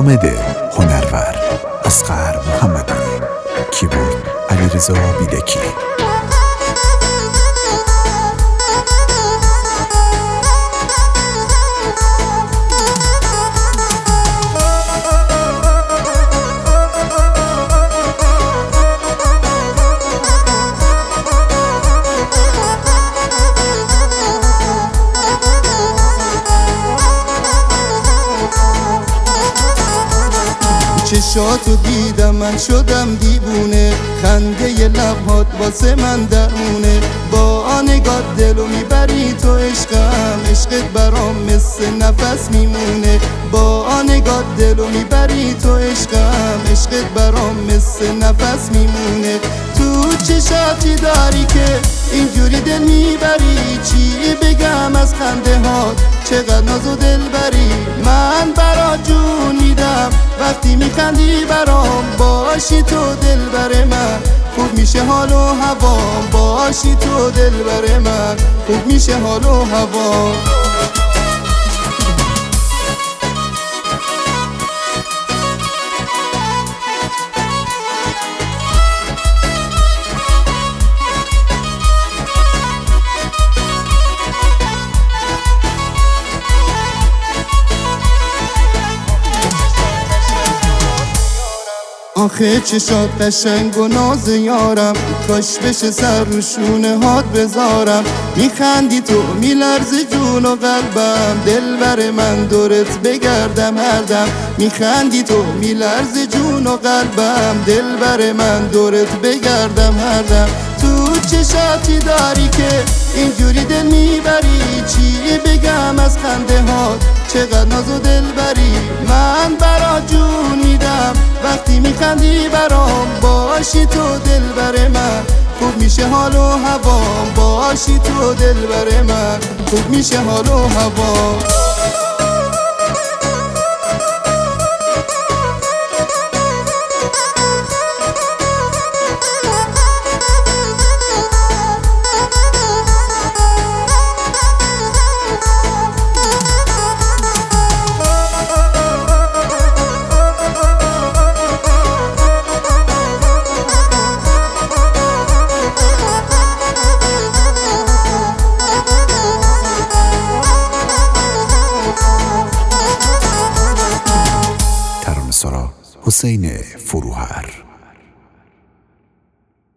حامد هنرور، اصغر محمدی، کیبورد علیرضا بیدکی. چشاتو دیدم من شدم دیوونه، خنده ی لبهات واسه من درمونه. با نگات دلو میبری تو عشقم، عشقت برام مثل نفس میمونه. با نگات دلو میبری تو عشقم، عشقت برام مثل نفس میمونه. تو چشاتی داری که اینجوری دل میبری، چی بگم از خنده هات چقدر ناز و دل بری. من برات جون میدم وقتی میخندی برام، باشی تو دل بر من خوب میشه حال و هوام. باشی تو دل بر من خوب میشه حال و هوام. آخه چشات قشنگ و ناز یارم، کاش بشه سر رو شونه هات بذارم. میخندی تو میلرزه جون و قلبم، دل بر من دورت بگردم هر دم. میخندی تو میلرزه جون و قلبم، دل بر من دورت بگردم هر دم. تو چشاتی داری که اینجوری دل میبری، چی بگم از خنده هات چقدر ناز و دل بری. من برات جون میدم وقتی میخندی برام، باشی تو دل بر من خوب میشه حال و هوام. باشی تو دل بر من خوب میشه حال و هوام. حسین